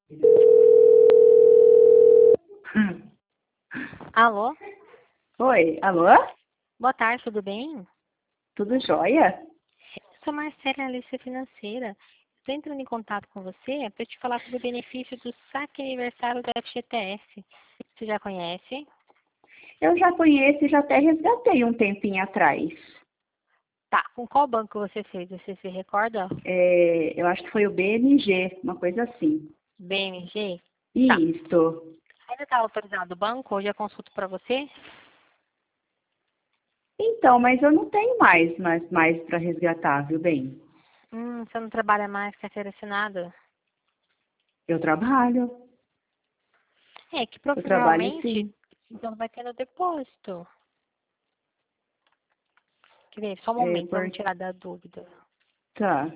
Alô? Oi, alô? Boa tarde, tudo bem? Tudo jóia? Eu sou Marcela, analista financeira. Estou entrando em contato com você para te falar sobre o benefício do saque aniversário da FGTS. Você já conhece? Eu já conheço e já até resgatei um tempinho atrás. Tá, com qual banco você fez? Você se recorda? Eu acho que foi o BMG, uma coisa assim. BMG? Tá. Isso. Ainda está autorizado o banco? Hoje eu consulto para você? Então, mas eu não tenho mais para resgatar, viu bem? Você não trabalha mais, carteira assinada? Eu trabalho. É que Eu trabalho provavelmente sim. então vai ter no depósito. Quer ver? Só um É, momento, vamos tirar da dúvida. tá.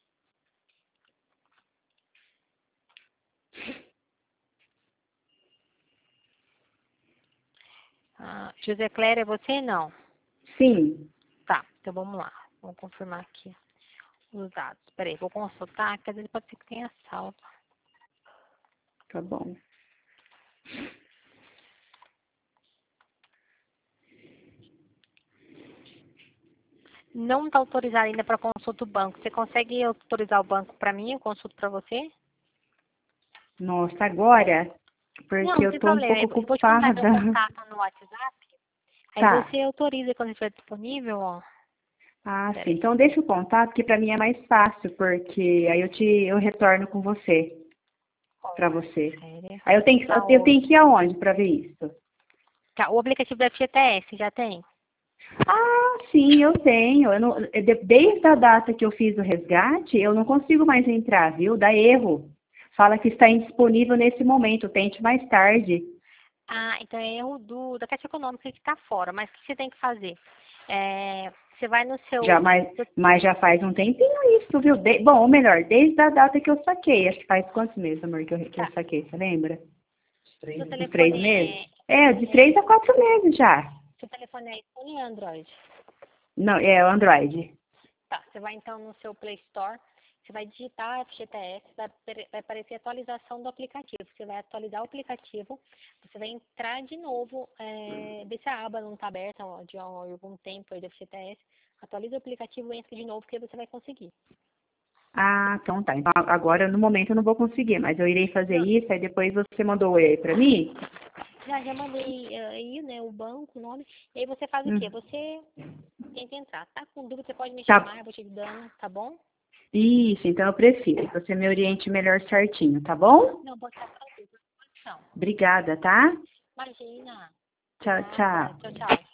José Clério, é você? Não. Sim. Tá, então vamos lá. Vamos confirmar aqui os dados. Peraí, vou consultar, que às vezes pode ser que tenha salvo. Tá bom. Não está autorizado ainda para consulta do banco. Você consegue autorizar o banco para mim? Eu consulto para você? Nossa, agora? Não, Porque não eu tem tô um problema. pouco Eu vou te mandar meu ocupada. contato no WhatsApp. Aí Tá. você autoriza quando estiver disponível, ó. Ah, sim. Peraí. Então deixa o contato, que para mim é mais fácil, porque aí eu retorno com você, para Ó, você. sério. Aí eu tenho que ir aonde para ver isso? Tá, o aplicativo da FGTS já tem? Ah, sim, eu tenho. Desde a data que eu fiz o resgate, eu não consigo mais entrar, viu? Dá erro. Fala que está indisponível nesse momento, tente mais tarde. Ah, então é erro da Caixa Econômica que está fora. Mas o que você tem que fazer? Você vai no Já, seu... mas já faz um tempinho isso, viu? Bom, ou melhor, desde a data que eu saquei. Acho que faz quantos meses, amor, que eu Tá, saquei, você lembra? seu Uns 3 telefone meses? É, de 3 a 4 meses já. seu telefone é iPhone ou Android? Não, é o Android. Tá, você vai então no seu Play Store, você vai digitar FGTS, vai aparecer a atualização do aplicativo. Você vai atualizar o aplicativo, você vai entrar de novo, ver se a aba não está aberta ó, de algum tempo aí do FGTS, atualiza o aplicativo e entra de novo que aí você vai conseguir. Ah, então tá. Então agora, no momento, eu não vou conseguir, mas eu irei fazer Não, isso, aí depois você mandou o e para mim? já mandei aí, né, o banco, o nome, e aí você faz o quê? Hum. Você tenta entrar, tá com dúvida, você pode me Tá. chamar, eu vou te dando, tá bom? Isso, então eu prefiro. Que você me oriente melhor certinho, tá bom? Não, pode estar tranquilo, à disposição. Obrigada, tá? Imagina, Tchau, nada, tchau. tchau, tchau.